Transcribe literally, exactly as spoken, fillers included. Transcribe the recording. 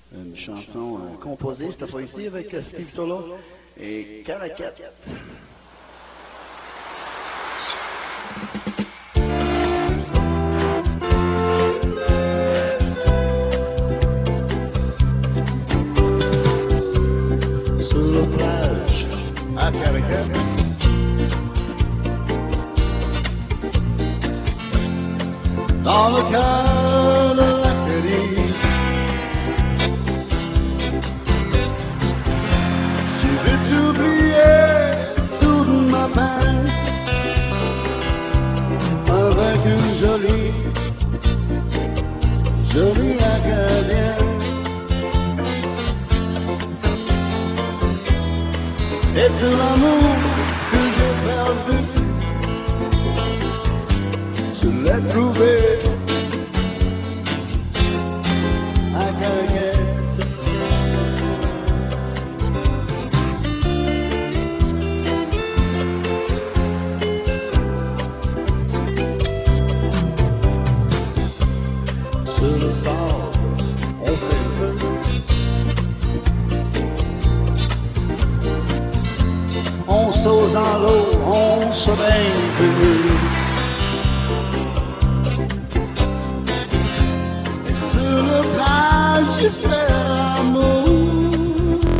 Une chanson euh, composée cette fois-ci avec euh, Steve Solo et Caracat. Sur la plage à Caracat, dans le cœur de l'Acadie, je veux t'oublier toute ma peine avec une jolie, jolie Acadienne. Et tout l'amour que j'ai perdu, je l'ai trouvé à Caracat. Sur le sable, on fait le feu. On saute dans l'eau, on se baigne.